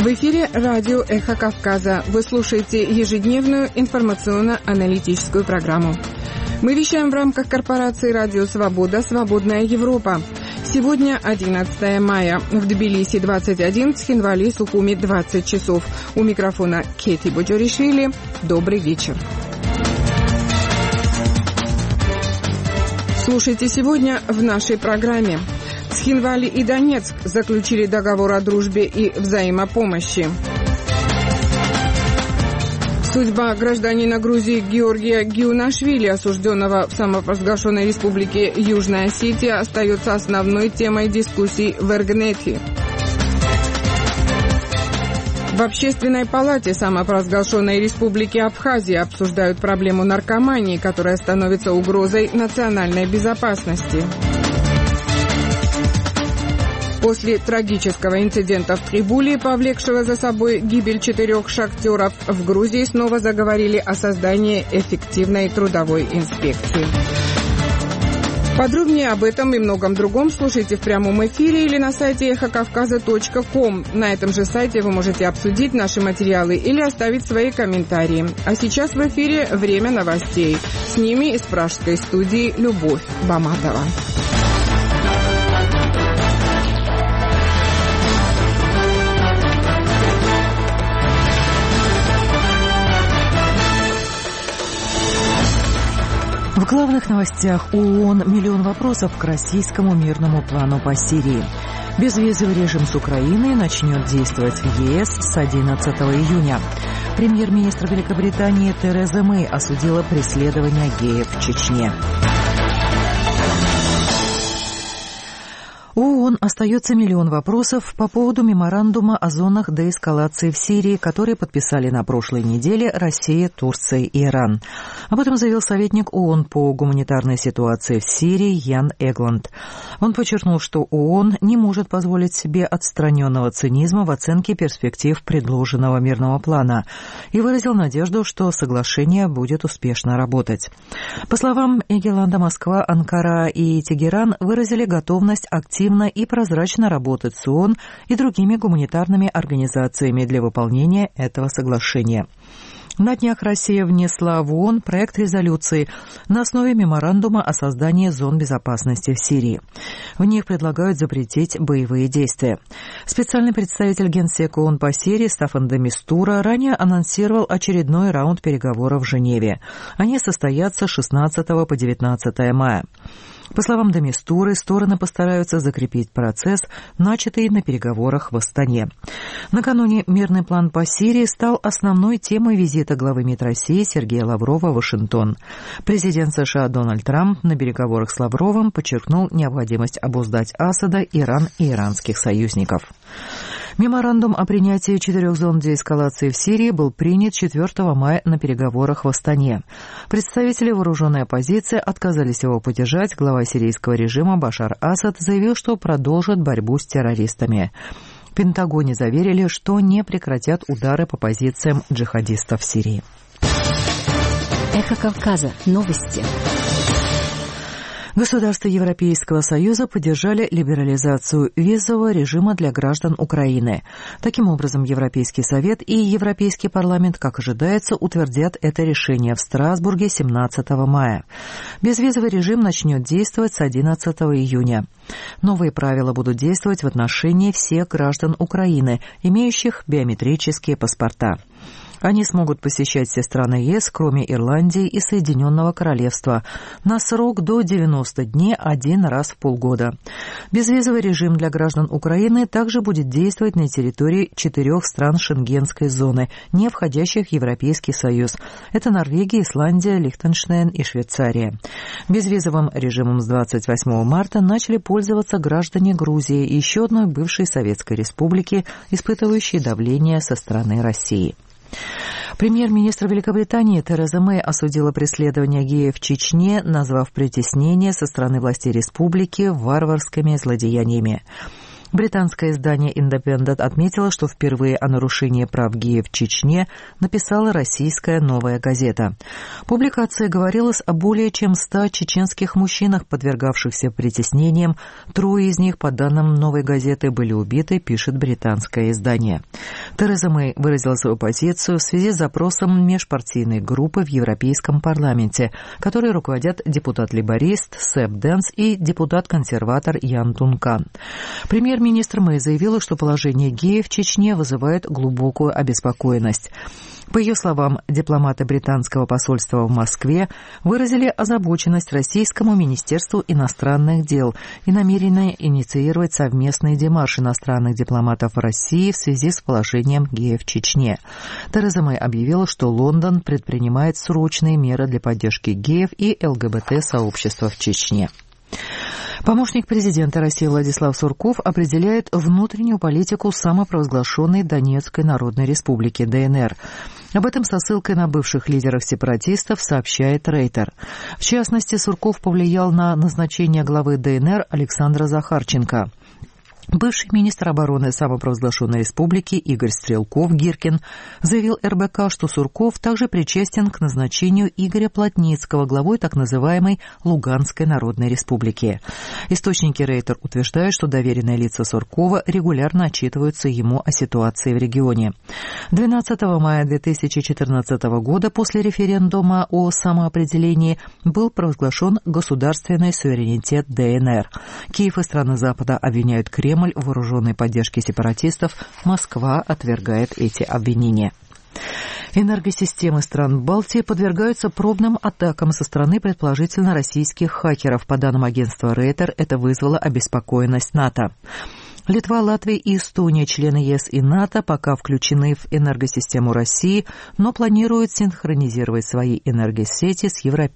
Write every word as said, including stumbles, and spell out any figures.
В эфире радио «Эхо Кавказа». Вы слушаете ежедневную информационно-аналитическую программу. Мы вещаем в рамках корпорации «Радио Свобода. Свободная Европа». Сегодня одиннадцатое мая. В Тбилиси двадцать один, в Цхинвали, Сухуми двадцать часов. У микрофона Кети Боджоришвили. Добрый вечер. Слушайте сегодня в нашей программе. Цхинвали и Донецк заключили договор о дружбе и взаимопомощи. Судьба гражданина Грузии Георгия Гиунашвили, осужденного в самопровозглашенной республике Южная Осетия, остается основной темой дискуссий в Эргнете. В Общественной палате самопровозглашенной республики Абхазия обсуждают проблему наркомании, которая становится угрозой национальной безопасности. После трагического инцидента в Трибуле, повлекшего за собой гибель четырех шахтеров, в Грузии снова заговорили о создании эффективной трудовой инспекции. Подробнее об этом и многом другом слушайте в прямом эфире или на сайте эхо кавказа точка ком. На этом же сайте вы можете обсудить наши материалы или оставить свои комментарии. А сейчас в эфире время новостей. С ними из пражской студии Любовь Баматова. В главных новостях ООН миллион вопросов к российскому мирному плану по Сирии. Безвизовый режим с Украиной начнет действовать в ЕС с одиннадцатого июня. Премьер-министр Великобритании Тереза Мэй осудила преследование геев в Чечне. У ООН остается миллион вопросов по поводу меморандума о зонах деэскалации в Сирии, которые подписали на прошлой неделе Россия, Турция и Иран. Об этом заявил советник ООН по гуманитарной ситуации в Сирии Ян Эгланд. Он подчеркнул, что ООН не может позволить себе отстраненного цинизма в оценке перспектив предложенного мирного плана и выразил надежду, что соглашение будет успешно работать. По словам Эгланда, Москва, Анкара и Тегеран выразили готовность активно и прозрачно работать с ООН и другими гуманитарными организациями для выполнения этого соглашения. На днях Россия внесла в ООН проект резолюции на основе меморандума о создании зон безопасности в Сирии. В них предлагают запретить боевые действия. Специальный представитель Генсека ООН по Сирии Стаффан де Мистура ранее анонсировал очередной раунд переговоров в Женеве. Они состоятся с шестнадцатого по девятнадцатое мая. По словам де Мистуры, стороны постараются закрепить процесс, начатый на переговорах в Астане. Накануне мирный план по Сирии стал основной темой визита главы МИД России Сергея Лаврова в Вашингтон. Президент США Дональд Трамп на переговорах с Лавровым подчеркнул необходимость обуздать Асада, Иран и иранских союзников. Меморандум о принятии четырех зон деэскалации в Сирии был принят четвертого мая на переговорах в Астане. Представители вооруженной оппозиции отказались его поддержать. Глава сирийского режима Башар Асад заявил, что продолжит борьбу с террористами. В Пентагоне заверили, что не прекратят удары по позициям джихадистов в Сирии. Эхо Кавказа. Новости. Государства Европейского Союза поддержали либерализацию визового режима для граждан Украины. Таким образом, Европейский Совет и Европейский парламент, как ожидается, утвердят это решение в Страсбурге семнадцатого мая. Безвизовый режим начнет действовать с одиннадцатого июня. Новые правила будут действовать в отношении всех граждан Украины, имеющих биометрические паспорта. Они смогут посещать все страны ЕС, кроме Ирландии и Соединенного Королевства, на срок до девяноста дней один раз в полгода. Безвизовый режим для граждан Украины также будет действовать на территории четырех стран Шенгенской зоны, не входящих в Европейский Союз. Это Норвегия, Исландия, Лихтенштейн и Швейцария. Безвизовым режимом с двадцать восьмого марта начали пользоваться граждане Грузии и еще одной бывшей Советской Республики, испытывающие давление со стороны России. Премьер-министр Великобритании Тереза Мэй осудила преследование геев в Чечне, назвав притеснение со стороны властей республики варварскими злодеяниями. Британское издание «Индепендент» отметило, что впервые о нарушении прав геев в Чечне написала российская «Новая газета». Публикация говорилась о более чем ста чеченских мужчинах, подвергавшихся притеснениям. Трое из них, по данным «Новой газеты», были убиты, пишет британское издание. Тереза Мэй выразила свою позицию в связи с запросом межпартийной группы в Европейском парламенте, которой руководят депутат-лейборист Сэб Дэнс и депутат-консерватор Ян Дункан. Премьер-министр Мэй заявила, что положение геев в Чечне вызывает глубокую обеспокоенность. По ее словам, дипломаты британского посольства в Москве выразили озабоченность Российскому министерству иностранных дел и намерены инициировать совместный демарш иностранных дипломатов в России в связи с положением геев в Чечне. Тереза Мэй объявила, что Лондон предпринимает срочные меры для поддержки геев и ЛГБТ-сообщества в Чечне. Помощник президента России Владислав Сурков определяет внутреннюю политику самопровозглашенной Донецкой Народной Республики ДНР. Об этом со ссылкой на бывших лидеров сепаратистов сообщает Рейтер. В частности, Сурков повлиял на назначение главы ДНР Александра Захарченко. Бывший министр обороны самопровозглашенной республики Игорь Стрелков-Гиркин заявил эр бэ ка, что Сурков также причастен к назначению Игоря Плотницкого главой так называемой Луганской Народной Республики. Источники Рейтер утверждают, что доверенные лица Суркова регулярно отчитываются ему о ситуации в регионе. двенадцатого мая две тысячи четырнадцатого года после референдума о самоопределении был провозглашен государственный суверенитет ДНР. Киев и страны Запада обвиняют Кремль в вооруженной поддержке сепаратистов. Москва отвергает эти обвинения. Энергосистемы стран Балтии подвергаются пробным атакам со стороны предположительно российских хакеров. По данным агентства Рейтер, это вызвало обеспокоенность НАТО. Литва, Латвия и Эстония, члены ЕС и НАТО, пока включены в энергосистему России, но планируют синхронизировать свои энергосети с европейскими.